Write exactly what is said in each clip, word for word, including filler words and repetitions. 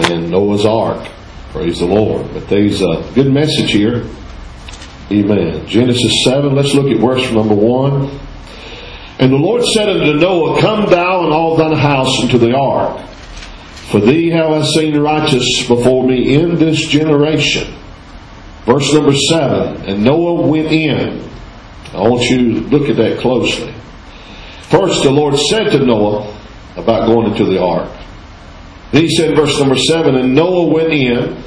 and Noah's Ark. Praise the Lord. But there's a good message here. Amen. Genesis seven, let's look at verse number one. And the Lord said unto Noah, Come thou and all thine house into the ark, for thee have I seen righteous before me in this generation. Verse number seven, and Noah went in. I want you to look at that closely. First, the Lord said to Noah about going into the ark. Then he said in verse number seven, and Noah went in,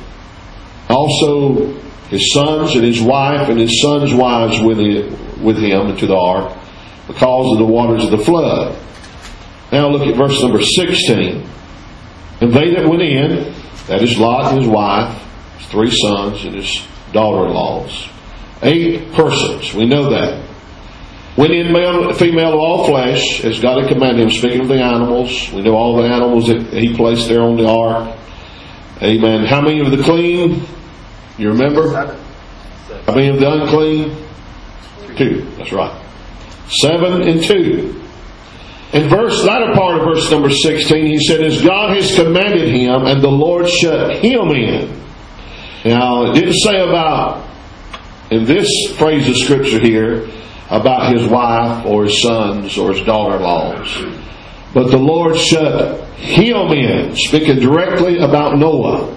also his sons and his wife and his sons' wives with him into the ark, because of the waters of the flood. Now look at verse number sixteen. And they that went in, that is Lot and his wife, his three sons and his daughter-in-laws. Eight persons, we know that. Went in male, female of all flesh, as God had commanded him, speaking of the animals. We know all the animals that he placed there on the ark. Amen. How many of the clean? You remember? How many of the unclean? Two. That's right. Seven and two. In verse, latter part of verse number sixteen, he said, As God has commanded him, and the Lord shut him in. Now, it didn't say about, in this phrase of Scripture here, about his wife or his sons or his daughter-in-laws. But the Lord shut him in, speaking directly about Noah.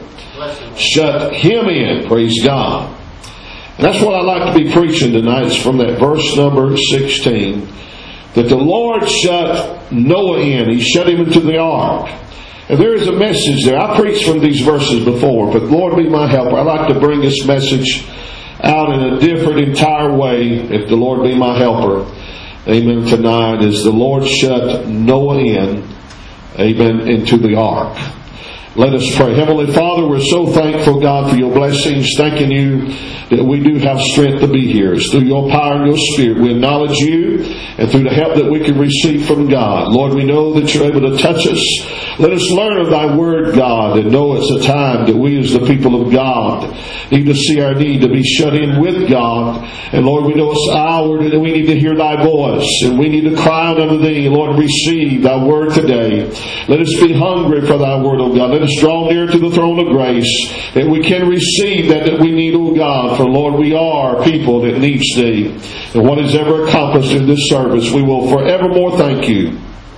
Shut him in, praise God. And that's what I'd like to be preaching tonight, is from that verse number sixteen. That the Lord shut Noah in. He shut him into the ark. And there is a message there. I preached from these verses before, but Lord be my helper. I'd like to bring this message out in a different, entire way, if the Lord be my helper. Amen. Tonight, as the Lord shut Noah in, amen, into the ark. Let us pray. Heavenly Father, we're so thankful, God, for your blessings. Thanking you that we do have strength to be here. It's through your power and your Spirit. We acknowledge you, and through the help that we can receive from God. Lord, we know that you're able to touch us. Let us learn of thy word, God, and know it's a time that we as the people of God need to see our need to be shut in with God. And Lord, we know it's an hour that we need to hear thy voice, and we need to cry out unto thee. Lord, receive thy word today. Let us be hungry for thy word, O God. Let us draw near to the throne of grace, that we can receive that that we need, O God. For Lord, we are people that needs thee. And what is ever accomplished in this service, we will forevermore thank you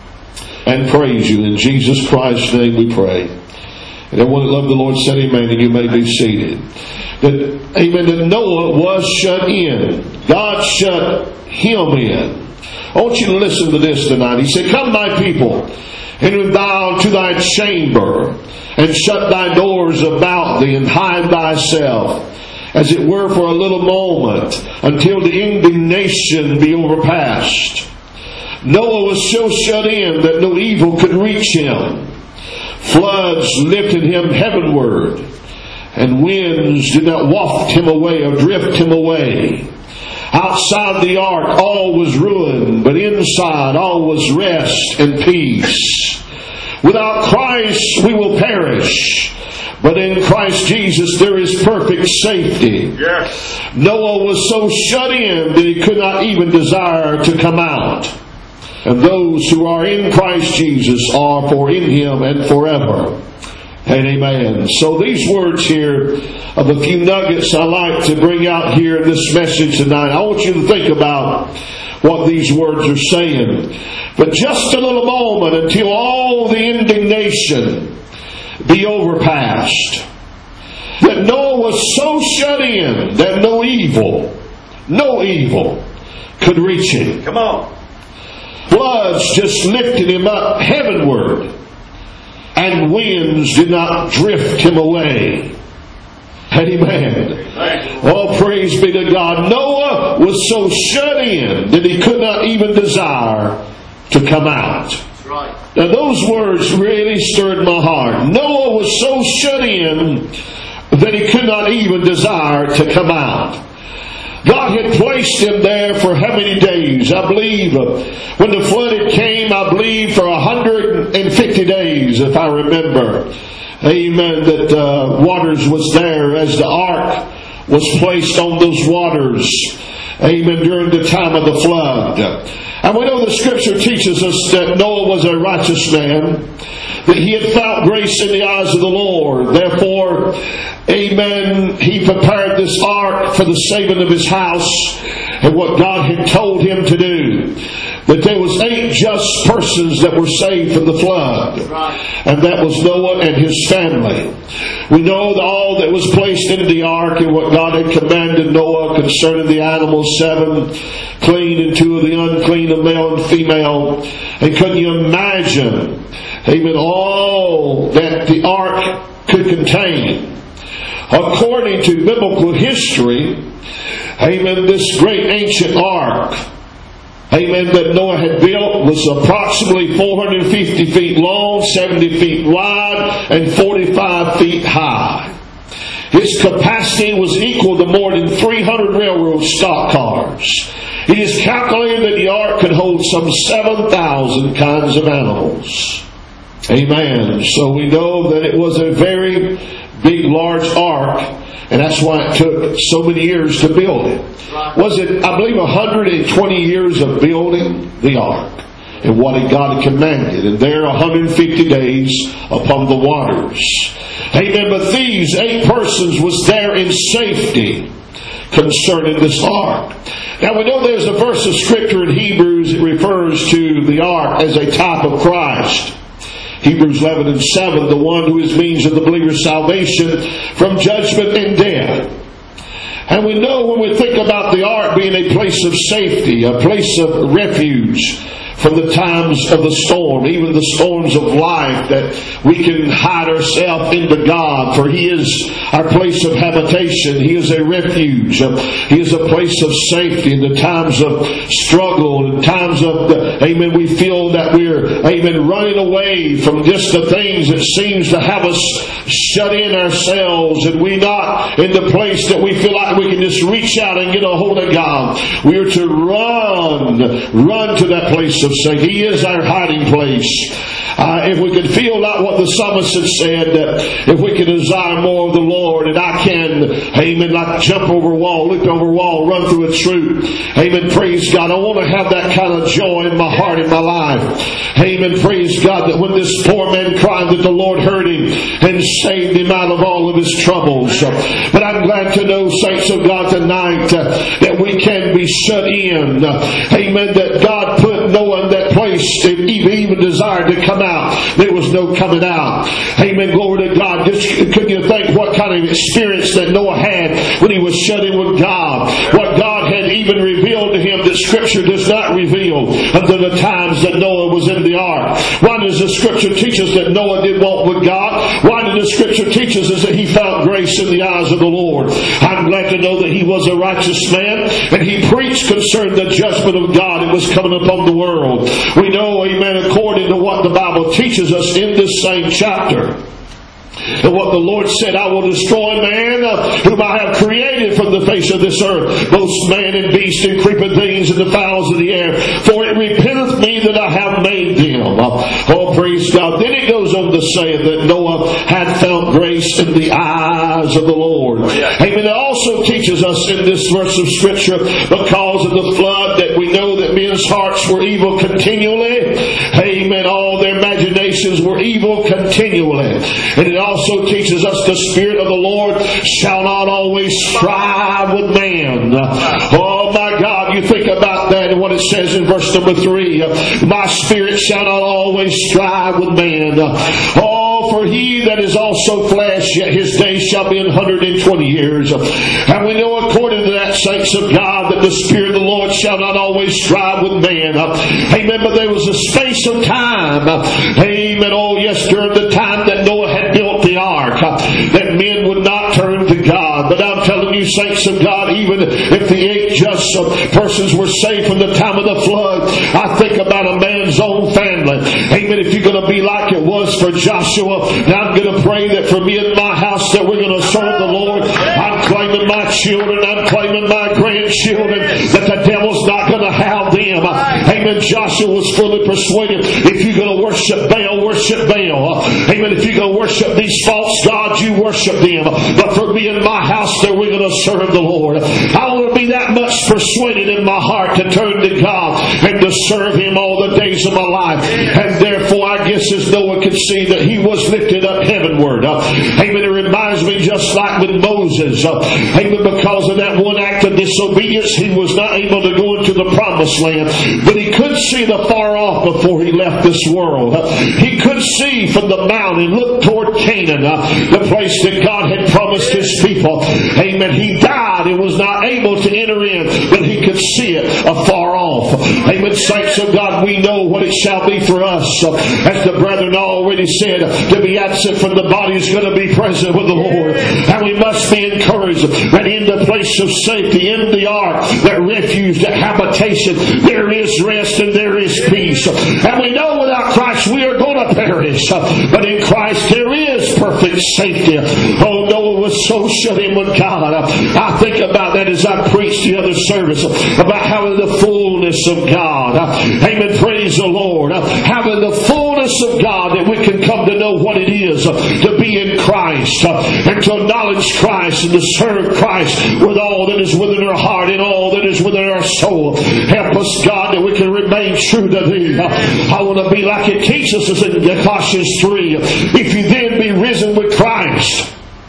and praise you. In Jesus Christ's name we pray. And everyone that loved the Lord said amen, and you may be seated. That, amen, that Noah was shut in. God shut him in. I want you to listen to this tonight. He said, Come, my people, enter thou into thy chamber, and shut thy doors about thee, and hide thyself, as it were for a little moment, until the indignation be overpast. Noah was so shut in that no evil could reach him. Floods lifted him heavenward, and winds did not waft him away or drift him away. Outside the ark all was ruin, but inside all was rest and peace. Without Christ we will perish, but in Christ Jesus there is perfect safety. Yes. Noah was so shut in that he could not even desire to come out. And those who are in Christ Jesus are for in him and forever. And amen. So these words here of a few nuggets I like to bring out here in this message tonight. I want you to think about what these words are saying. But just a little moment until all the indignation be overpast. That Noah was so shut in that no evil, no evil could reach him. Come on. Floods just lifted him up heavenward, and winds did not drift him away. Amen. Oh, praise be to God. Noah was so shut in that he could not even desire to come out. Now those words really stirred my heart. Noah was so shut in that he could not even desire to come out. God had placed him there for how many days? I believe uh, when the flood came, I believe for one hundred fifty days, if I remember. Amen. That uh, waters was there as the ark was placed on those waters. Amen. During the time of the flood. And we know the Scripture teaches us that Noah was a righteous man. that he had found grace in the eyes of the Lord. Therefore, amen, he prepared this ark for the saving of his house and what God had told him to do. That there was eight just persons that were saved from the flood. And that was Noah and his family. We know that all that was placed into the ark and what God had commanded Noah concerning the animals, seven clean and two of the unclean, a male and female. And couldn't you imagine, amen, all that the ark could contain? According to biblical history, amen, this great ancient ark, amen, that Noah had built was approximately four hundred fifty feet long, seventy feet wide, and forty-five feet high. His capacity was equal to more than three hundred railroad stock cars. It is calculated that the ark could hold some seven thousand kinds of animals. Amen. So we know that it was a very big, large ark, and that's why it took so many years to build it. Was it, I believe, one hundred twenty years of building the ark and what God had commanded, and there one hundred fifty days upon the waters. Amen. But these eight persons was there in safety concerning this ark. Now we know there's a verse of Scripture in Hebrews that refers to the ark as a type of Christ. Hebrews eleven and seven, the one who is means of the believer's salvation from judgment and death. And we know when we think about the ark being a place of safety, a place of refuge from the times of the storm, even the storms of life, that we can hide ourselves into God, for He is our place of habitation. He is a refuge. He is a place of safety in the times of struggle, in times of, the, amen, we feel that we're, amen, running away from just the things that seems to have us shut in ourselves, and we not in the place that we feel like we can just reach out and get a hold of God. We are to run, run to that place of safety. He is our hiding place. Uh, if we could feel like what the psalmist had said, that if we could desire more of the Lord, and I can, amen, like jump over a wall, leap over a wall, run through a troop, amen, praise God. I want to have that kind of joy in my heart, in my life. Amen, praise God, that when this poor man cried, that the Lord heard him and saved him out of all of his troubles. But I'm glad to know, saints of God, tonight, uh, that we can be shut in. Uh, amen, that God put Noah in that place, if he even desired to come out, there was no coming out. Amen, glory to God. Just couldn't you think what kind of experience that Noah had when he was shut in with God? What God had even revealed to him that Scripture does not reveal until the times that Noah was in the ark. Why does the Scripture teach us that Noah did walk with God? Why did the Scripture teach us that he found grace in the eyes of the Lord? I'm glad to know that he was a righteous man, and he preached concerning the judgment of God that was coming upon the world. We know, amen, according to what the Bible teaches us in this same chapter, and what the Lord said, I will destroy man uh, whom I have created from the face of this earth, both man and beast and creeping things and the fowls of the air. For it repenteth me that I have made them. Uh, oh, praise God. Then it goes on to say that Noah had found grace in the eyes of the Lord. Amen. It also teaches us in this verse of Scripture, because of the flood, that we know that men's hearts were evil continually. Amen. All their imaginations were evil continually. And it also teaches us the Spirit of the Lord shall not always strive with man. Oh my God, you think about that and what it says in verse number three. My spirit shall not always strive with man. Oh, for he that is also flesh, yet his days shall be an hundred and twenty years. And we know according to that, saints of God, that the Spirit of the Lord shall not always strive with man. Amen. But there was a space of time. Amen. Oh yes, during the time that Noah had built the ark, that men would not turn to God. But I'm telling you, saints of God, even if the eight just persons were saved from the time of the flood, I think about a man's own family. Amen. If you're going to be like it was for Joshua, now I'm going to pray that for me and my house that we're going to serve the Lord. I'm claiming my children, I'm claiming my grandchildren, that the devil's not going to have them. Amen. Joshua was fully persuaded, if you're going to worship Baal, worship Baal. Amen. If you're going to worship these false gods, you worship them. But for me and my house, that we're going to serve the Lord. I want to be that much persuaded in my heart to turn to God and to serve Him all the days of my life. And therefore, I guess as Noah could see that he was lifted up heavenward. Uh, amen. It reminds me just like with Moses. Uh, amen. Because of that one act of disobedience, he was not able to go into the promised land. But he could see the far off before he left this world. Uh, he could see from the mountain, look toward Canaan, uh, the place that God had promised his people. Amen. He died and was not able to enter in, but he could see it afar off. Amen. Saints of God, we know what it shall be for us. Uh, as the brethren already said, to be absent from the body is going to be present with the Lord. And we must be encouraged that in the place of safety, in the ark, that refuge, that habitation, there is rest and there is peace. And we know without Christ we are going to perish. But in Christ there is perfect safety. Oh, Noah was so shut in with God. I think about that as I preached the other service, about having the fullness of God. Amen. Praise the Lord. Having the fullness of God, that we can come to know what it is to be in Christ, and to acknowledge Christ and to serve Christ with all that is within our heart and all that is within our soul. Help us, God, that we can remain true to Thee. I want to be like it teaches us in Colossians three. If you then be risen with Christ,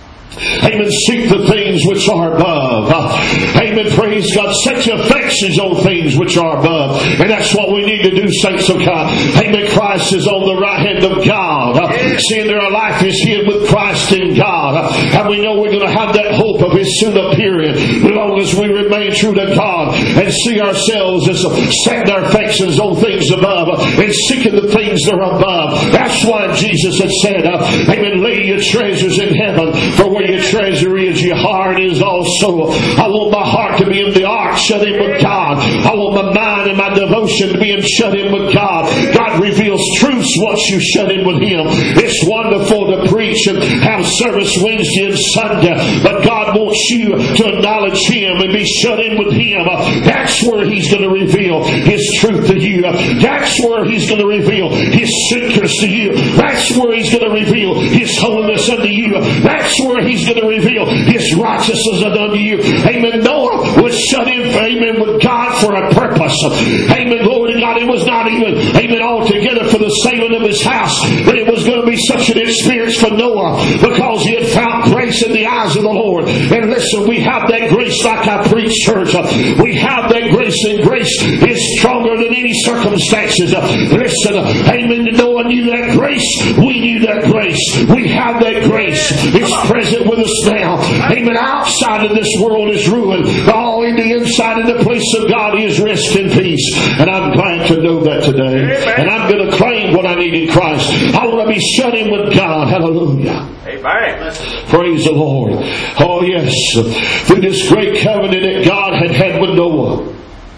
amen, seek the things which are above. Amen, praise God. Set your affections on things which are above. And that's what we need to do, saints of God. Amen, Christ is on the right hand of God. Seeing that our life is hid with Christ in God. And we know we're going to have that hope of His soon appearing, as long as we remain true to God and see ourselves as setting our affections on things above and seeking the things that are above. That's why Jesus had said, amen, lay your treasures in heaven, for where your treasure is, your heart is also. I want my heart to be in the ark, shut in with God. I want my mind and my devotion to be in shut in with God. God reveals truths once you shut in with Him. It's wonderful to preach and have service Wednesday and Sunday, but God wants you to acknowledge Him and be shut in with Him. That's where He's going to reveal His truth to you. That's where He's going to reveal His secrets to you. That's where He's going to reveal His holiness unto you. That's where He's going to reveal His righteousness unto you. Amen. Noah was shut in, amen, with God for a purpose. Amen. Glory to God. It was not even, amen, altogether for the saving of his house, but it was going to be such an experience for Noah because he had found grace in the eyes of the Lord. And listen, we have that grace like I preach, church. We have that grace, and grace is stronger than any circumstances. Listen, amen. Noah knew that grace. We knew that grace. We have that grace. It's present with us now. Amen. Outside of this world is ruin. All in the inside of the place of God is rest and peace. And I'm glad to know that today. Amen. And I'm going to claim what I need in Christ. I want to be shut in with God. Hallelujah. Amen. Praise the Lord. Oh yes. Through this great covenant that God had had with Noah,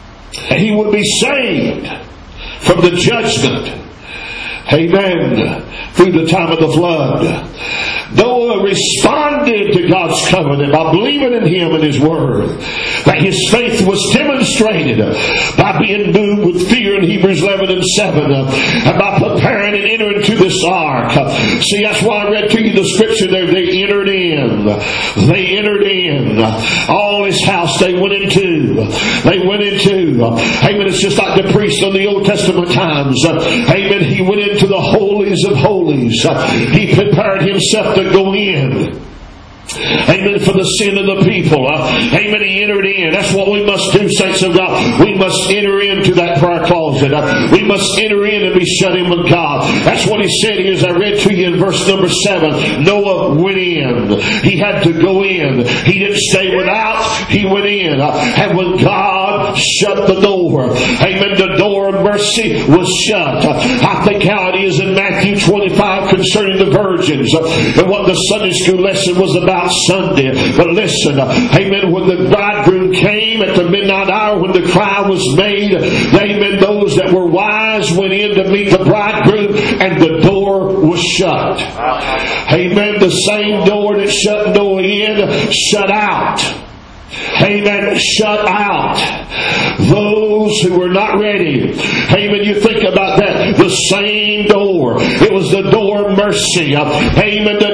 he would be saved from the judgment. Amen. Through the time of the flood, Noah responded to God's covenant by believing in Him and His Word. That his faith was demonstrated by being moved with fear in Hebrews eleven and seven, and by preparing and entering into this ark. See, that's why I read to you the scripture there. They entered in. They entered in. All His house they went into. They went into. Amen. It's just like the priest in the Old Testament times. Amen. He went into the holies of holies. He prepared himself to go in. Amen. For the sin of the people. Uh, amen. He entered in. That's what we must do, saints of God. We must enter into that prayer closet. Uh, we must enter in and be shut in with God. That's what He said here as I read to you in verse number seven. Noah went in. He had to go in. He didn't stay without. He went in. Uh, and when God shut the door, amen, the door of mercy was shut. Uh, I think how it is in Matthew twenty-five concerning the virgins, uh, and what the Sunday school lesson was about Sunday. But listen, amen, when the bridegroom came at the midnight hour, when the cry was made, amen, those that were wise went in to meet the bridegroom, and the door was shut. Amen. The same door that shut Noah in, shut out. Amen. Shut out those who were not ready. Amen. You think about that. The same door. It was the door of mercy. Amen. That Noah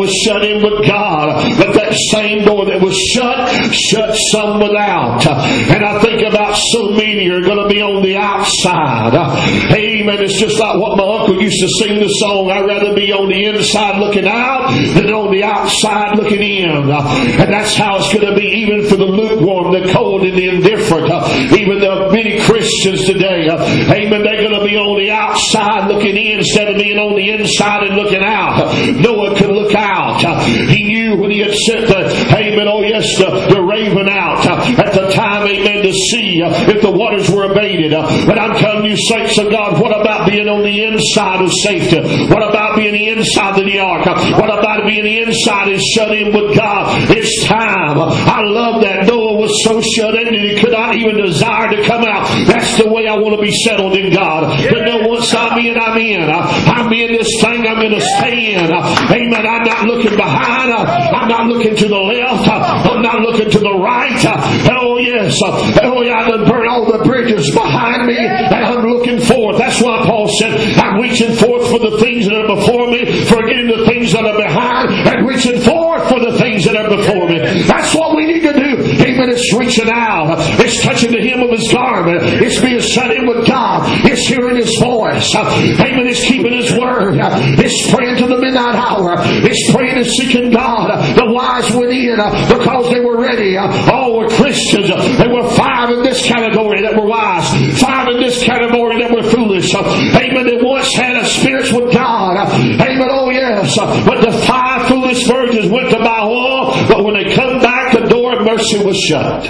was shut in with God, but that same door that was shut, shut some without. And I think about so many are going to be on the outside. Amen. It's just like what my uncle used to sing the song, I'd rather be on the inside looking out than on the outside looking in. And that's how it's going to be even for the lukewarm, the cold, and the indifferent. Even the many Christians today, amen, they're going to be on the outside looking in instead of being on the inside and looking out. Noah could look out. He knew when he had sent the, amen, oh yes, the, the raven out at the time, amen, to see if the waters were abated. But I'm telling you, saints of God, what about being on the inside of safety? What about being the inside of the ark? What about being the inside and shut in with God? It's time. I love that. Noah was so shut in that he could not even desire to come out. That's the way I want to be settled in God. But no, once I'm in, I'm in. I'm in this thing. I'm going to stay in. Amen. I'm not looking behind. I'm not looking to the left. I'm not looking to the right. Oh yes. Oh yeah, I done burn all the bridges behind me and I'm looking forth. That's why Paul said, I'm reaching forth for the things that are before me, forgetting the things that are behind, and reaching forth for the things that are before me. That's what we need to do. Amen. It's reaching out. It's touching the hem of His garment. It's being shut in with God. It's hearing His voice. Amen. It's keeping His word. It's praying to the midnight hour. It's praying and seeking God. The wise went in because they were ready. All were Christians. There were five in this category that were wise. Five in this category that were foolish. Amen. They once had a spirit with God. Amen. Oh yes. But the five foolish virgins went to buy oil. But when they come back, the door of mercy was shut.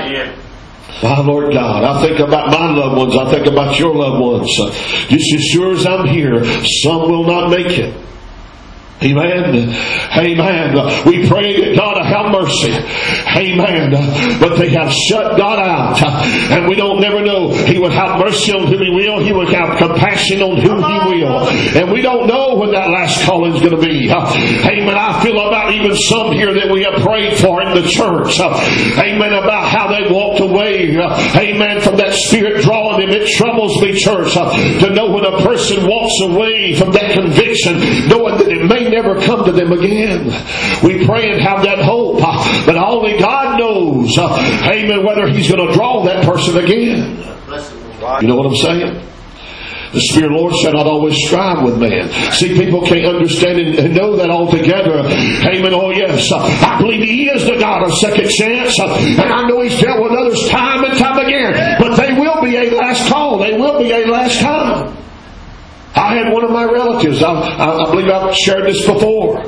My Lord God, I think about my loved ones. I think about your loved ones. Just as sure as I'm here, some will not make it. Amen. Amen. We pray that God will have mercy. Amen. But they have shut God out. And we don't never know. He will have mercy on whom He will. He will have compassion on whom He will. And we don't know when that last calling is going to be. Amen. I feel about even some here that we have prayed for in the church. Amen. About how they walked away. Amen. From that Spirit drawing them. It troubles me, church, to know when a person walks away from that conviction, knowing that it may never come to them again. We pray and have that hope, but only God knows, amen, whether He's going to draw that person again. You know what I'm saying? The Spirit of the Lord shall not always strive with man. See, people can't understand and know that altogether. Amen. Oh yes, I believe He is the God of second chance, and I know He's dealt with others time and time again. But they will be a last call. They will be a last time. I had one of my relatives, I, I, I believe I've shared this before.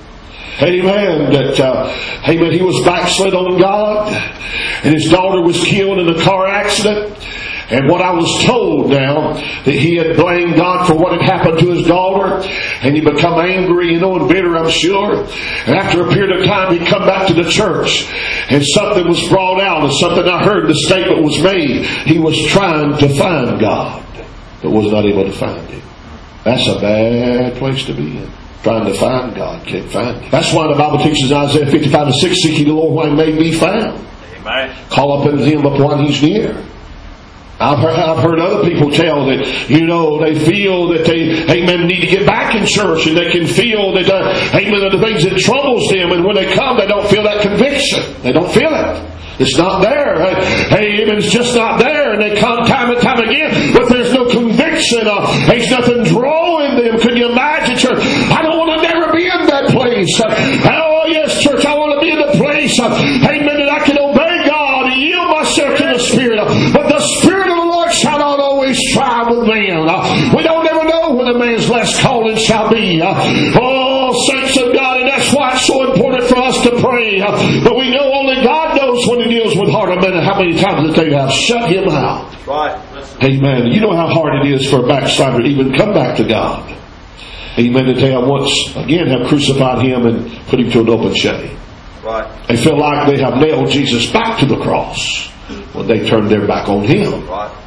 Amen. That, uh, amen, he was backslid on God, and his daughter was killed in a car accident. And what I was told now, that he had blamed God for what had happened to his daughter, and he become angry, you know, and bitter, I'm sure. And after a period of time, he come back to the church, and something was brought out, and something I heard, the statement was made. He was trying to find God, but was not able to find Him. That's a bad place to be in. Trying to find God, can't find Him. That's why the Bible teaches in Isaiah fifty-five and six, seek ye the Lord while He may be found. Amen. Call upon Him upon He's near. I've heard, I've heard other people tell that, you know, they feel that they, amen, need to get back in church, and they can feel that, uh, amen, the things that troubles them, and when they come, they don't feel that conviction. They don't feel it. It's not there. Hey, it's just not there. And they come time and time again, but there's no conviction. Uh, there's nothing drawing them. Can you imagine, church? I don't want to never be in that place. Oh, yes, church, I want to be in the place, uh, amen, that I can obey God and yield myself to the Spirit. But the Spirit of the Lord shall not always strive with man. Uh, we don't ever know when a man's last calling shall be. Uh, oh, saints of God, and that's why it's so important for us to pray. Uh, but we know only God knows when He deals with heart of men and how many times that they have shut Him out. Right. Amen. You know how hard it is for a backslider to even come back to God. Amen. That they have once again have crucified Him and put Him to an open shame. Right. They feel like they have nailed Jesus back to the cross when they turned their back on Him. Right.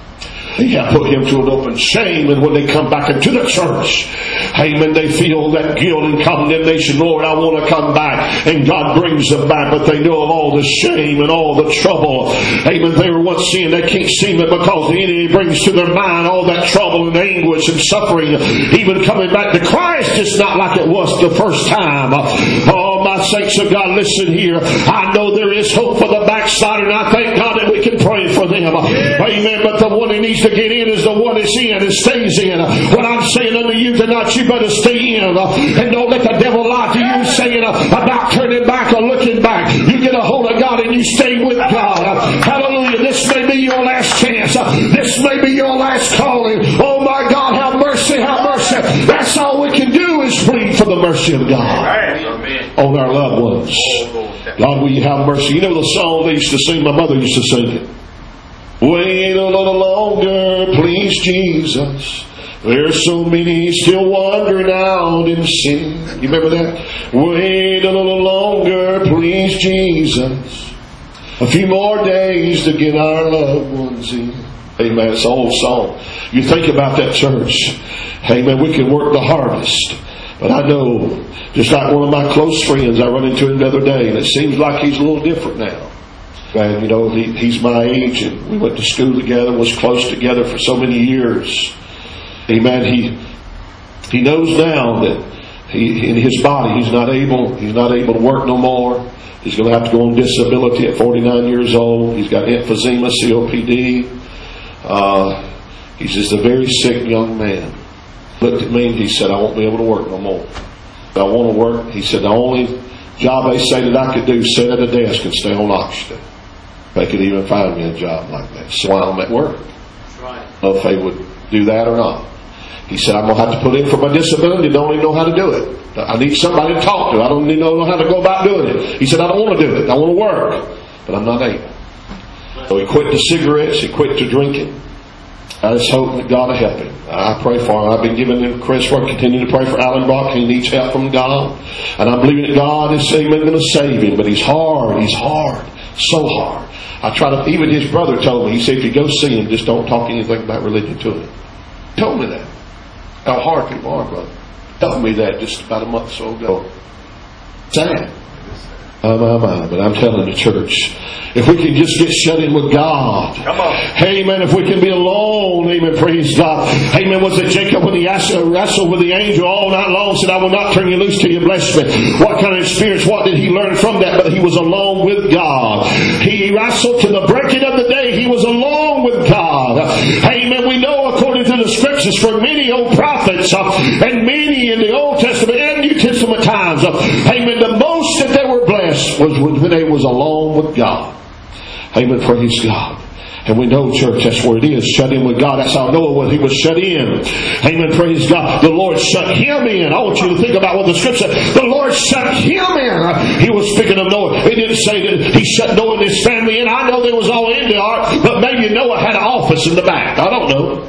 He hath put him to an open shame. And when they come back into the church, amen, they feel that guilt and condemnation. Lord, I want to come back. And God brings them back, but they know of all the shame and all the trouble. Amen. They were once seeing, they can't see it because the enemy brings to their mind all that trouble and anguish and suffering. Even coming back to Christ is not like it was the first time. Oh, my saints of God, listen here. I know there is hope for the backslider, and I thank God that we can pray for them. Amen. But the one that needs to get in is the one that's in and stays in. What I'm saying unto you tonight, you better stay in. And don't let the devil lie to you saying about turning back or looking back. You get a hold of God and you stay with God. Hallelujah. This may be your last chance. This may be your last calling. Oh my God, have mercy, have mercy. That's all we can do is plead for the mercy of God on our loved ones. God, will you have mercy? You know the song they used to sing, my mother used to sing it. Wait a little longer, please Jesus. There's so many still wandering out in sin. You remember that? Wait a little longer, please Jesus. A few more days to get our loved ones in. Amen. It's an old song. You think about that church. Amen. We can work the harvest. But I know, just like one of my close friends, I run into him the other day, and it seems like he's a little different now. And, you know, he, he's my age, and we went to school together, was close together for so many years. Amen. He he knows now that he, in his body, he's not able, he's not able to work no more. He's going to have to go on disability at forty-nine years old. He's got emphysema, C O P D. Uh, he's just a very sick young man. Looked at me and he said, I won't be able to work no more. I want to work. He said, the only job they say that I could do is sit at a desk and stay on oxygen. They could even find me a job like that. So while I'm at work, that's right. I don't know if they would do that or not. He said, I'm going to have to put in for my disability. Don't even know how to do it. I need somebody to talk to. I don't even know how to go about doing it. He said, I don't want to do it. I want to work, but I'm not able. So he quit the cigarettes. He quit the drinking. I just hope that God will help him. I pray for him. I've been giving him Chris for continue to pray for Alan Brock. He needs help from God. And I believe that God is going to save him. But he's hard. He's hard. So hard. I try to, even his brother told me, he said, if you go see him, just don't talk anything about religion to him. He told me that. How hard people are, brother. He told me that just about a month or so ago. Sad. Oh, my, my. But I'm telling the church, if we can just get shut in with God. Come on. Amen. If we can be alone. Amen. Praise God. Amen. Was it Jacob when he wrestled with the angel all night long, said, I will not turn you loose till you bless me. What kind of experience? What did he learn from that? But he was alone with God. He wrestled to the breaking of the day. He was alone with God. Amen. We know according to the scriptures for many old prophets uh, and many in the Old Testament and New Testament times. Uh, amen. The most that they were blessed was when they was alone with God. Amen. Praise God. And we know, church, that's where it is. Shut in with God. That's how Noah was. He was shut in. Amen. Praise God. The Lord shut him in. I want you to think about what the scripture said. The Lord shut him in. He was speaking of Noah. He didn't say that he shut Noah and his family in. I know they was all in the ark, but maybe Noah had an office in the back. I don't know.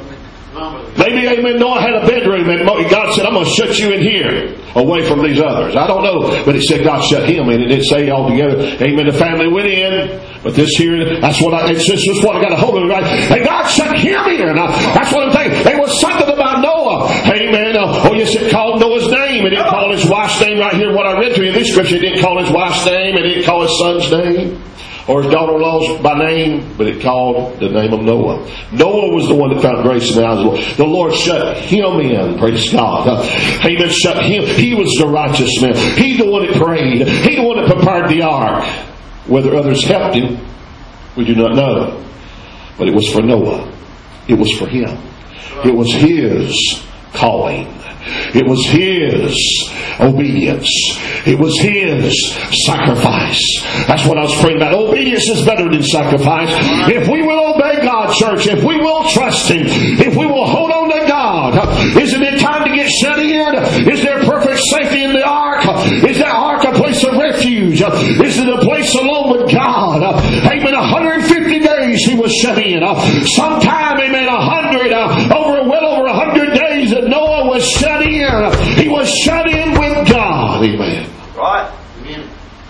Maybe, amen, Noah had a bedroom and God said, I'm going to shut you in here away from these others. I don't know. But he said God shut him in. It didn't say altogether. Amen. The family went in. But this here, that's what I, it's just, just what I got a hold of, right? And God shut him in. Now, that's what I'm saying. There was something about Noah. Amen. Uh, oh, yes, it called Noah's name. It didn't call his wife's name right here. What I read to you in this scripture, it didn't call his wife's name. It didn't call his son's name. Or his daughter-in-law's by name, but it called the name of Noah. Noah was the one that found grace in the eyes of the Lord. The Lord shut him in, praise God. Amen. Shut him. He was the righteous man. He's the one that prayed. He's the one that prepared the ark. Whether others helped him, we do not know. But it was for Noah. It was for him. It was his calling. It was his obedience. It was his sacrifice. That's what I was praying about. Obedience is better than sacrifice. If we will obey God, church, if we will trust Him, if we will hold on to God, isn't it time to get shut in? Is there perfect safety in the ark? Is that ark a place of refuge? Is it a place alone with God? Amen. one hundred fifty days He was shut in. Sometime, amen, one hundred, over well over one hundred days that Noah was shut in. He was shut in with God. Amen. Right. Amen.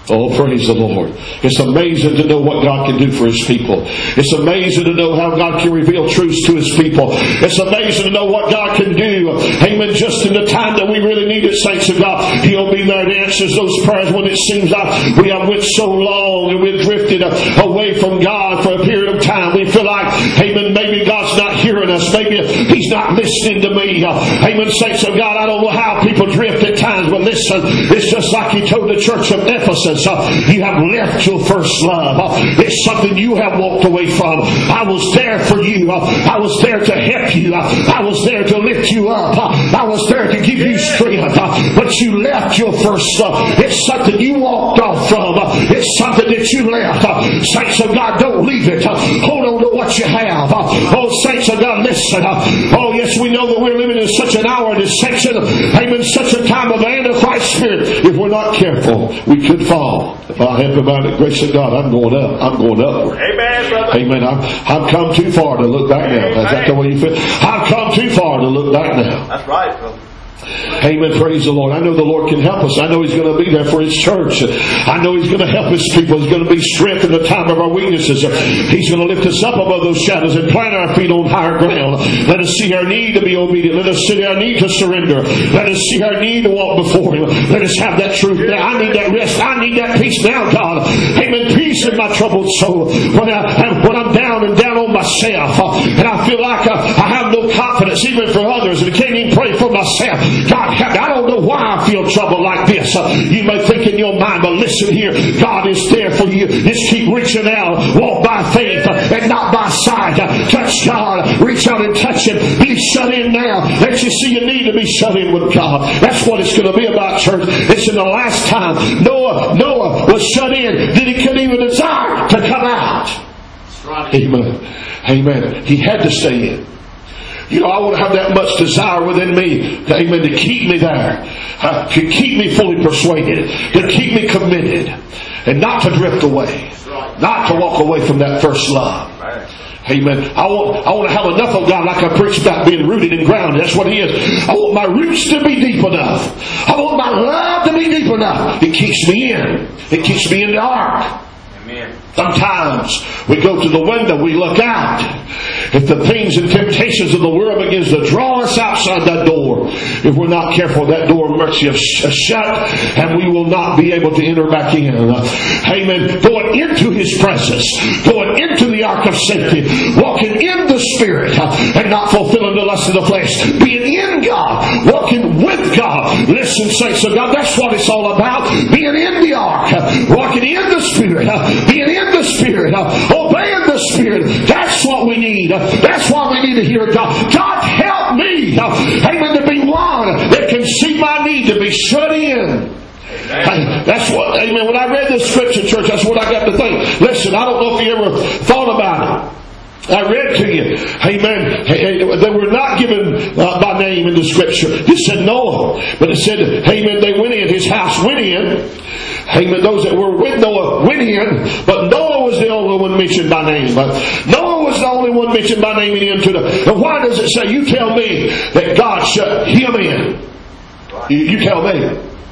Oh, praise the Lord. It's amazing to know what God can do for His people. It's amazing to know how God can reveal truths to His people. It's amazing to know what God can do. Amen. Just in the time that we really need it, saints of God, He'll be there to answer those prayers when it seems like we have went so long and we've drifted away from God for a period of time. We feel like, amen, maybe God's not hearing us. Maybe He's not listening to me. Amen, saints of God, I don't know how people drift at times, but listen, it's just like He told the church of Ephesus. Uh, you have left your first love. Uh, it's something you have walked away from. I was there for you. Uh, I was there to help you. Uh, I was there to lift you up. Uh, I was there to give you strength. Uh, but you left your first love. It's something you walked off from. Uh, it's something that you left. Uh, saints of God, don't leave it. Uh, hold on to what you have. Uh, oh, saints of God, listen. Uh, oh, yes, we know that we're living in such an hour, this section, amen, such a time of the Antichrist spirit. If we're not careful, we could fall. If I have by the grace of God, I'm going up. I'm going upward. Amen, brother. Amen. I've, I've come too far to look back now. Is that the way you feel? I've come too far to look back now. That's right, brother. Amen. Praise the Lord. I know the Lord can help us. I know He's going to be there for His church. I know He's going to help His people. He's going to be strength in the time of our weaknesses. He's going to lift us up above those shadows and plant our feet on higher ground. Let us see our need to be obedient. Let us see our need to surrender. Let us see our need to walk before Him. Let us have that truth now. I need that rest. I need that peace now, God. Amen. Peace in my troubled soul. When, I, when I'm down and down on myself and I feel like I, I have no confidence even for others and can't even pray for myself. God, I don't know why I feel trouble like this. Uh, you may think in your mind, but listen here. God is there for you. Just keep reaching out. Walk by faith uh, and not by sight. Uh, touch God. Reach out and touch Him. Be shut in now. Let you see you need to be shut in with God. That's what it's going to be about, church. It's in the last time. Noah, Noah was shut in. Then he couldn't even desire to come out. Amen. Amen. He had to stay in. You know, I want to have that much desire within me, to, amen, to keep me there, uh, to keep me fully persuaded, to keep me committed, and not to drift away, not to walk away from that first love. Amen. I want, I want to have enough of God, like I preached about being rooted and grounded. That's what He is. I want my roots to be deep enough. I want my love to be deep enough. It keeps me in. It keeps me in the ark. Amen. Sometimes we go to the window, we look out. If the things and temptations of the world begins to draw us outside that door, if we're not careful, that door of mercy is shut and we will not be able to enter back in. Amen. Going into His presence, going into the ark of safety, walking in the Spirit and not fulfilling the lust of the flesh, being in God, walking with God. Listen, saints of God, that's what it's all about. Being in the ark, walking in the Spirit, being in the Spirit, obeying the Spirit. That's what we need. That's why we need to hear God. God, help me, amen, to be one that can see my need to be shut in. Hey, that's what, amen. When I read this scripture, church, that's what I got to think. Listen, I don't know if you ever thought about it. I read to you, amen, they were not given uh, by name in the scripture. It said Noah, but it said, amen, they went in, his house went in, amen, those that were with Noah went in, but Noah was the only one mentioned by name. But Noah was the only one mentioned by name into the, and why does it say, you tell me that God shut him in? You, you tell me.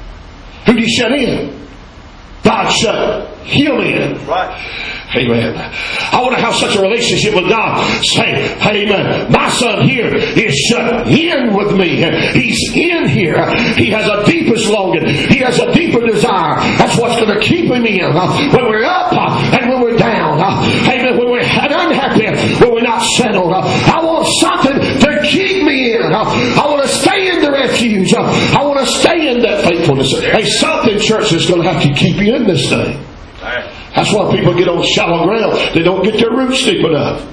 Who did He shut in? God shut him in. Right. Amen. I want to have such a relationship with God. Say, amen, my son here is shut in with me. He's in here. He has a deepest longing. He has a deeper desire. That's what's going to keep him in. When we're up and when we're down. Amen. When we're unhappy, when we're not settled. I want something to keep me in. I want to stay in the refuge. I want to stay in that faithfulness. Hey, something, church, is going to have to keep you in this thing. That's why people get on shallow ground. They don't get their roots deep enough.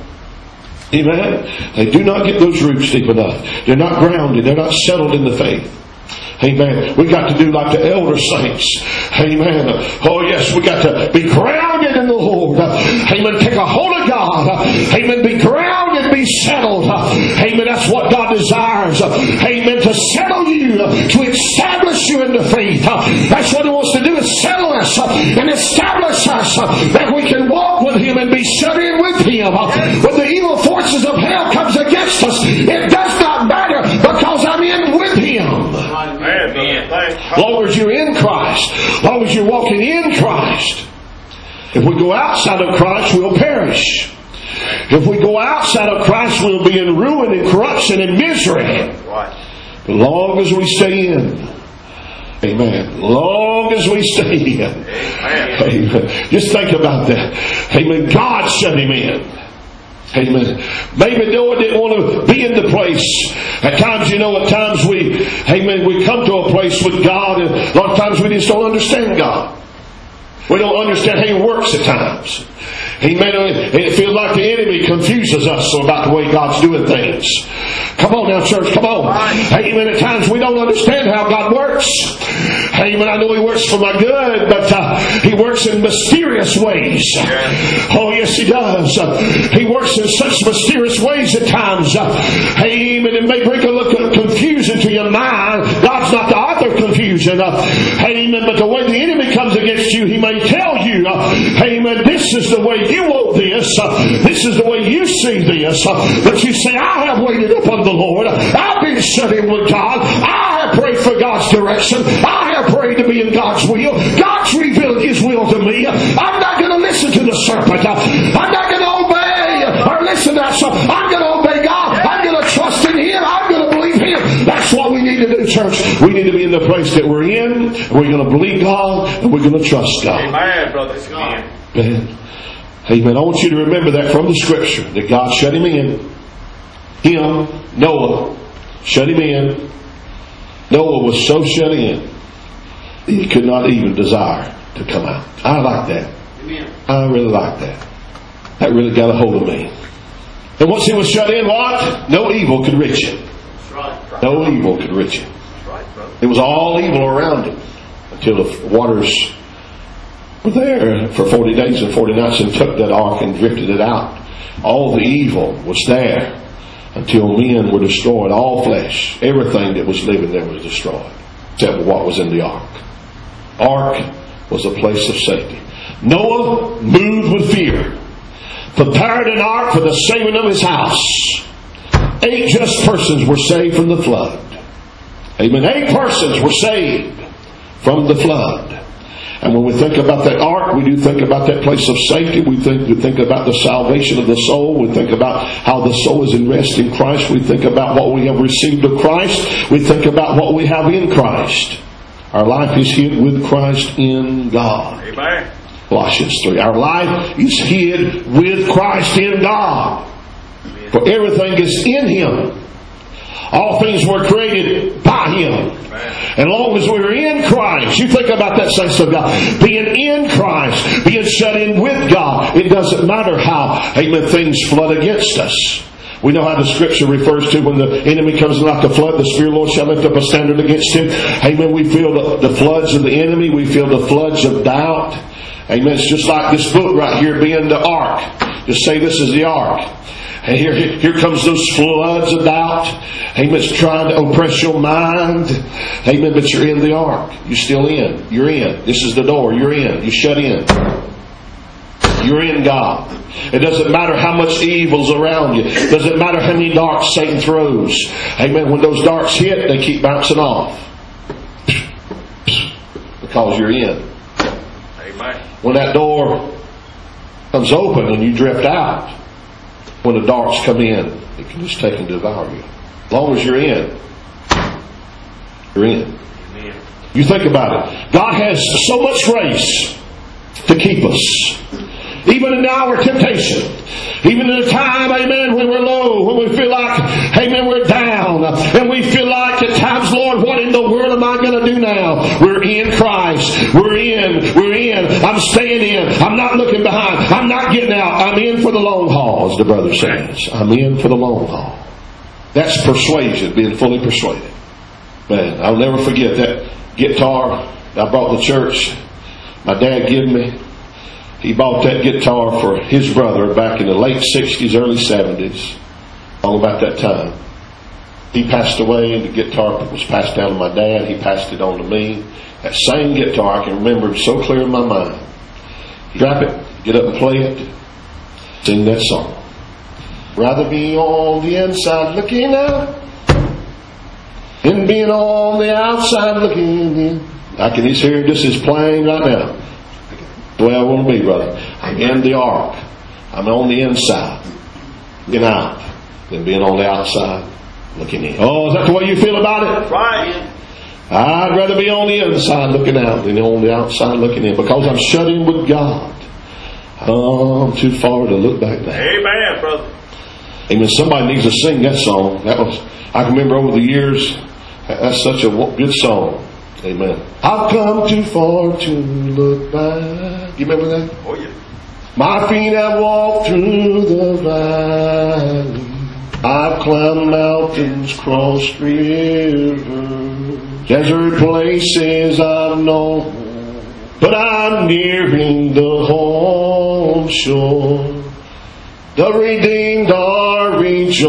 Amen. They do not get those roots deep enough. They're not grounded. They're not settled in the faith. Amen. We got to do like the elder saints. Amen. Oh yes, we got to be grounded in the Lord. Amen. Take a hold of God. Amen. Be grounded, be settled. Amen. That's what God desires. Amen. To settle you, to establish you in the faith. That's what He wants to do, is settle us and establish us that we can walk with Him and be shut in with Him. When the evil forces of hell comes against us, it does not matter because I'm in with Him. Amen. As long as you're in Christ. As long as you're walking in Christ. If we go outside of Christ, we'll perish. If we go outside of Christ, we'll be in ruin and corruption and misery. But as long as we stay in, amen. Long as we stay in. Amen. Amen. Just think about that. Amen. God shut him in. Amen. Maybe Noah didn't want to be in the place. At times, you know, at times we, amen, we come to a place with God, and a lot of times we just don't understand God. We don't understand how He works at times. Amen. It feels like the enemy confuses us about the way God's doing things. Come on now, church. Come on. Amen. At times we don't understand how God works. Amen. I know He works for my good, but uh, He works in mysterious ways. Oh, yes, He does. Uh, he works in such mysterious ways at times. Uh, amen. It may bring a look of confusion to your mind. God's not the author of confusion. Uh, amen. But the way the enemy comes against you, he may tell you, uh, amen, this is the way you want this. Uh, this is the way you see this. Uh, but you say, I have waited upon the Lord. I've been shut in with God. I have prayed for God's direction. I have prayed to be in God's will. God's revealed His will to me. I'm not going to listen to the serpent. I'm not going to obey or listen to that serpent. I'm going to obey God. I'm going to trust in Him. I'm going to believe Him. That's what we need to do, church. We need to be in the place that we're in. We're going to believe God and we're going to trust God. Amen, brothers. Amen. Amen. Amen. I want you to remember that from the Scripture, that God shut him in. Him, Noah, shut him in. Noah was so shut in that he could not even desire to come out. I like that. Amen. I really like that. That really got a hold of me. And once he was shut in, what? No evil could reach him. That's right. No evil could reach him. That's right, brother. It was all evil around him until the waters were there for forty days and forty nights and took that ark and drifted it out. All the evil was there until men were destroyed. All flesh, everything that was living there was destroyed, except what was in the ark. Ark was a place of safety. Noah moved with fear, prepared an ark for the saving of his house. Eight just persons were saved from the flood. Amen. Eight persons were saved from the flood. And when we think about that ark, we do think about that place of safety. We think, we think about the salvation of the soul. We think about how the soul is in rest in Christ. We think about what we have received of Christ. We think about what we have in Christ. Our life is hid with Christ in God. Amen. Colossians three. Our life is hid with Christ in God. Amen. For everything is in Him. All things were created by Him. As long as we're in Christ, you think about that, saints of God. Being in Christ, being shut in with God. It doesn't matter how, amen, things flood against us. We know how the Scripture refers to when the enemy comes like a flood, the Spirit of the Lord shall lift up a standard against him. Amen. We feel the, the floods of the enemy. We feel the floods of doubt. Amen. It's just like this book right here being the ark. Just say this is the ark. And here, here comes those floods of doubt. Amen. It's trying to oppress your mind. Amen. But you're in the ark. You're still in. You're in. This is the door. You're in. You're shut in. You're in God. It doesn't matter how much evil's around you. It doesn't matter how many darts Satan throws. Amen. When those darts hit, they keep bouncing off. Because you're in. Amen. When that door comes open and you drift out, when the darts come in, it can just take and devour you. As long as you're in, you're in. Amen. You think about it. God has so much grace to keep us. Even in our temptation. Even in the time, amen, when we're low, when we feel like, amen, we're down. And we feel like at times, Lord, what in the world am I going to do now? We're in Christ. We're in. We're in. I'm staying in. I'm not looking behind. I'm not getting out. I'm in for the long haul, as the brother says. I'm in for the long haul. That's persuasion, being fully persuaded. Man, I'll never forget that guitar I brought to church. My dad gave me. He bought that guitar for his brother back in the late sixties, early seventies. All about that time. He passed away and the guitar was passed down to my dad. He passed it on to me. That same guitar, I can remember it so clear in my mind. You drop it, get up and play it, sing that song. Rather be on the inside looking out and being on the outside looking in. I can just hear this is playing right now. The way I want to be, brother. I'm in the ark. I'm on the inside, looking out, than being on the outside, looking in. Oh, is that the way you feel about it? Right. I'd rather be on the inside looking out than on the outside looking in, because I'm shut in with God. I'm too far to look back now. Amen, brother. Amen. Somebody needs to sing that song. That was, I can remember over the years, that's such a good song. Amen. I've come too far to look back. You remember that? Oh, yeah. My feet have walked through the valley. I've climbed mountains, crossed rivers, desert places I've known, but I'm nearing the home shore. The redeemed are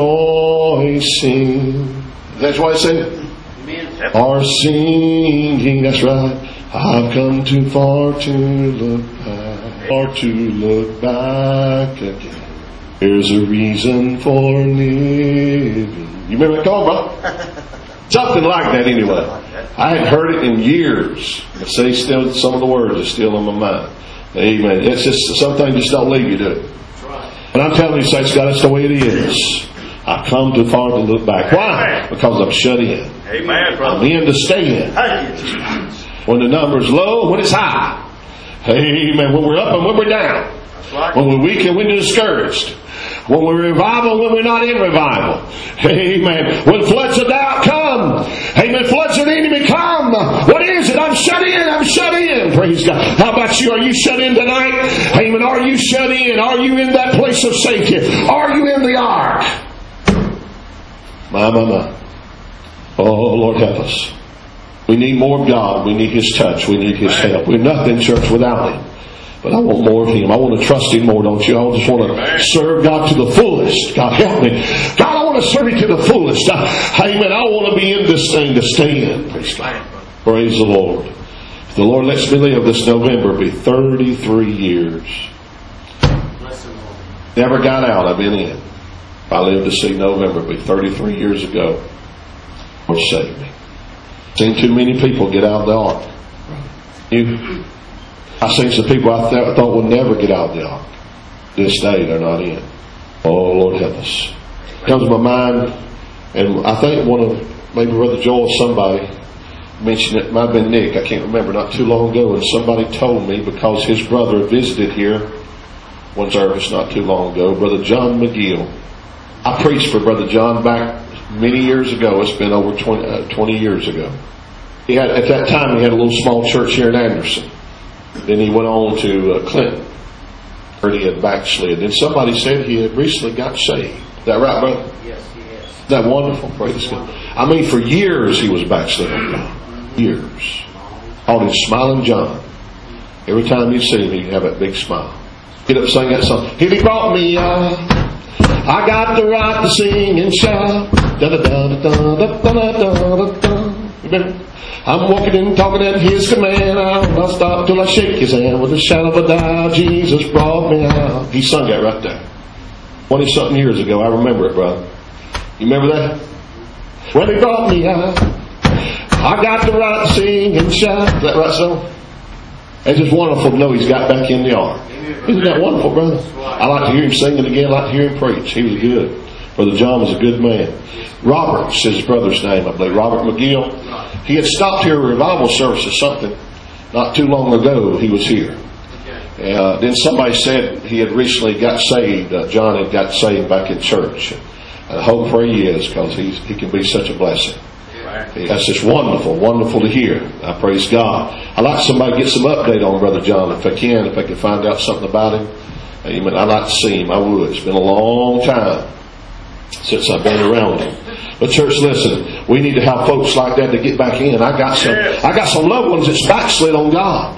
rejoicing. That's why I say, are singing. That's right. I've come too far to look back, or to look back again. There's a reason for living. You remember that call, bro? Something like that anyway. I hadn't heard it in years. But say still, some of the words are still on my mind. Amen. It's just something just don't leave you, do it. And I'm telling you, saints, God, that's the way it is. I've come too far to look back. Why? Because I'm shut in. Amen, brother. I'm in to stay in. When the number's low, when it's high. Amen. When we're up and when we're down. Right. When we're weak and when we're discouraged. When we're revival, when we're not in revival. Amen. When floods of doubt come. Amen. Floods of the enemy come. What is it? I'm shut in. I'm shut in. Praise God. How about you? Are you shut in tonight? Amen. Are you shut in? Are you in that place of safety? Are you in the ark? My, my, my. Oh, Lord, help us. We need more of God. We need His touch. We need His help. We're nothing, church, without Him. But I want more of Him. I want to trust Him more, don't you? I just want to serve God to the fullest. God, help me. God, I want to serve You to the fullest. I, amen. I want to be in this thing to stay in. Praise God. Praise the Lord. If the Lord lets me live this November, it'll be thirty-three years. Never got out. I've been in. If I live to see November, it'll be thirty-three years ago. Lord save me. Seen too many people get out of the ark. You... I've seen some people I th- thought would never get out of the ark. This day they're not in. Oh, Lord help us. It comes to my mind, and I think one of, maybe Brother Joel or somebody mentioned it. It might have been Nick, I can't remember, not too long ago, and somebody told me because his brother visited here one service not too long ago, Brother John McGill. I preached for Brother John back many years ago. It's been over twenty, uh, twenty years ago. He had, at that time he had a little small church here in Anderson. Then he went on to uh, Clinton. Heard he had backslid. Then somebody said he had recently got saved. Is that right, brother? Yes, he is. Isn't that wonderful? Praise God. I mean, for years he was backslid on God. Years. Called him Smiling John. Every time you see him, he'd have that big smile. Get up and sing that song. He brought me out. I got the right to sing and shout. Da da da da da da da da da. Remember? I'm walking and talking at His command. I'll not stop till I shake His hand. With a shout of a doubt, Jesus brought me out. He sung that right there. Twenty-something years ago. I remember it, brother. You remember that? When He brought me out, I got the right to sing and shout. Is that right, so? It's just wonderful to know He's got back in the ark. Isn't that wonderful, brother? I like to hear him sing it again. I like to hear him preach. He was good. Brother John was a good man. Robert is his brother's name, I believe. Robert McGill. He had stopped here at revival service or something not too long ago. He was here. Uh, then somebody said he had recently got saved. Uh, John had got saved back in church. And I hope where he is, because he he can be such a blessing. That's just wonderful, wonderful to hear. I praise God. I'd like somebody to get some update on Brother John if I can, if I can find out something about him. Amen. I'd like to see him. I would. It's been a long time since I've been around him. But church, listen, we need to have folks like that to get back in. I got some I got some loved ones that's backslid on God.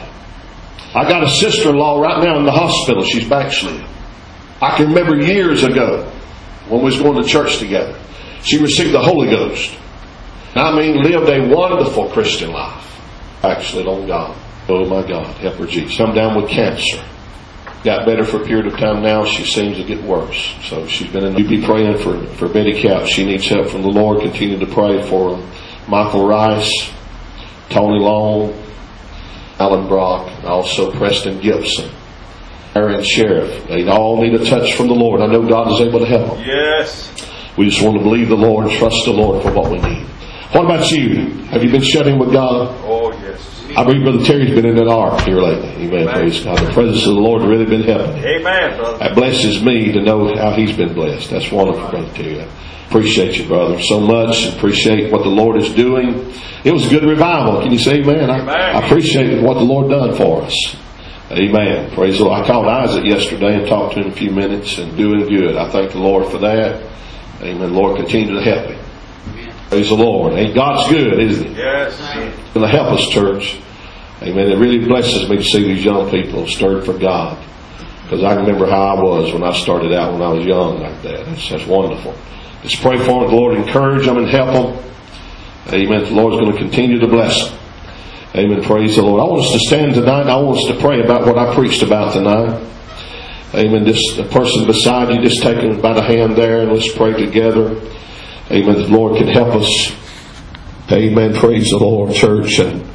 I got a sister-in-law right now in the hospital. She's backslid. I can remember years ago when we was going to church together. She received the Holy Ghost. I mean, lived a wonderful Christian life. Backslid on God. Oh my God, help her Jesus. I'm down with cancer. Got better for a period of time now. She seems to get worse. So she's been in. You be praying for, for Betty Cap. She needs help from the Lord. Continue to pray for her. Michael Rice, Tony Long, Alan Brock, and also Preston Gibson, Aaron Sheriff. They all need a touch from the Lord. I know God is able to help them. Yes. We just want to believe the Lord and trust the Lord for what we need. What about you? Have you been shut-in with God? Oh, yes. I believe Brother Terry's been in that ark here lately. Amen. Amen. Praise God. The presence of the Lord has really been helping him. Amen, brother. That blesses me to know how he's been blessed. That's wonderful, Brother Terry. I appreciate you, brother, so much. Appreciate what the Lord is doing. It was a good revival. Can you say amen? I, I appreciate what the Lord done for us. Amen. Praise the Lord. I called Isaac yesterday and talked to him a few minutes, and doing good. I thank the Lord for that. Amen. Lord, continue to help him. Praise the Lord. And God's good, isn't He? Yes. He's going to help us, church. Amen. It really blesses me to see these young people stirred for God. Because I remember how I was when I started out when I was young like that. That's, that's wonderful. Let's pray for them. The Lord encourage them and help them. Amen. The Lord's going to continue to bless them. Amen. Praise the Lord. I want us to stand tonight. I want us to pray about what I preached about tonight. Amen. Just the person beside you, just take him by the hand there and let's pray together. Amen. The Lord can help us. Amen. Praise the Lord, church. And